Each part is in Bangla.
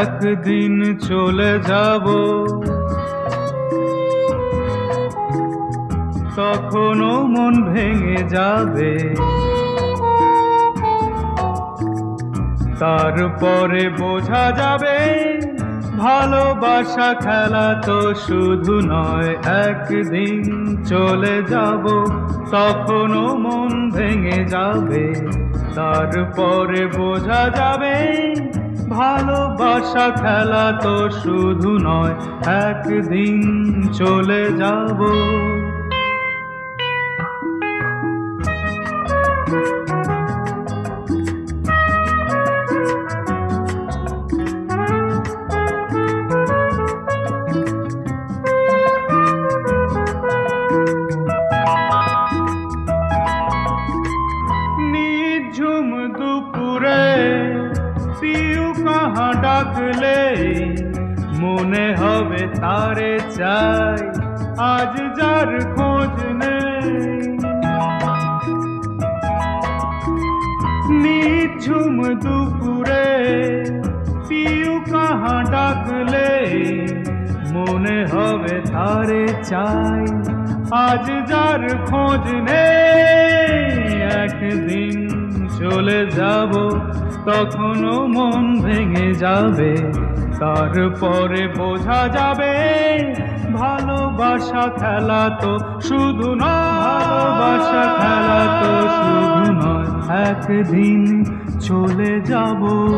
একদিন চলে যাব, তখনও মন ভেঙে যাবে। তারপরে বোঝা যাবে ভালোবাসা খেলা তো শুধু নয়। একদিন চলে যাব, তখনও মন ভেঙে যাবে। তারপরে বোঝা যাবে ভালোবাসা খেলা তো শুধু নয়। একদিন চলে যাব। নিঝুম দুপুরে পিউ কাহা ডাকলে মনে হবে তারে চাই, আজ যার খোঁজ নেই। নিঝুম দুপুরে পিউ কাহা ডাকলে মনে হবে তারে চাই, আজ যার খোঁজ নেই। একদিন চলে যাব, তখনও মন ভেঙে যাবে। তারপরে বোঝা যাবে ভালোবাসা খেলা তো শুধু নয়। ভালোবাসা খেলা তো শুধু নয়। একদিন চলে যাব।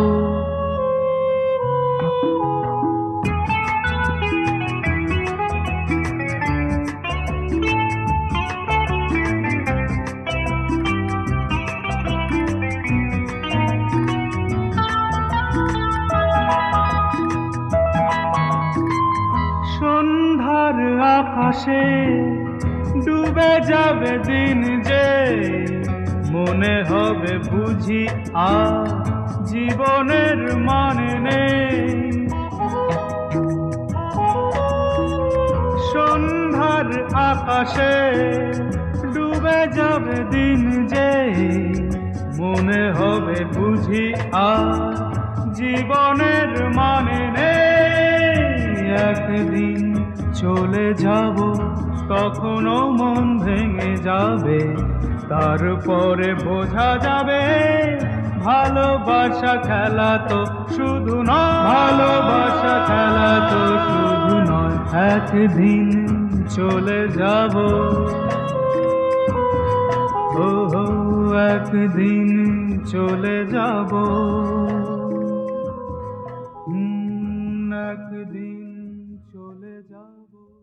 সন্ধ্যার আকাশে ডুবে যাবে দিন যে, মনে হবে বুঝি আর জীবনের মানে নেই। সন্ধ্যার আকাশে ডুবে যাবে দিন যে, মনে হবে বুঝি আর জীবনের মানে নেই। একদিন চলে যাব, তখনও মন ভেঙে যাবে। তারপরে বোঝা যাবে ভালোবাসা খেলা তো শুধু নয়। ভালোবাসা খেলা তো শুধু নয়। একদিন চলে যাব। ও একদিন চলে যাব। একদিন চলে যাব।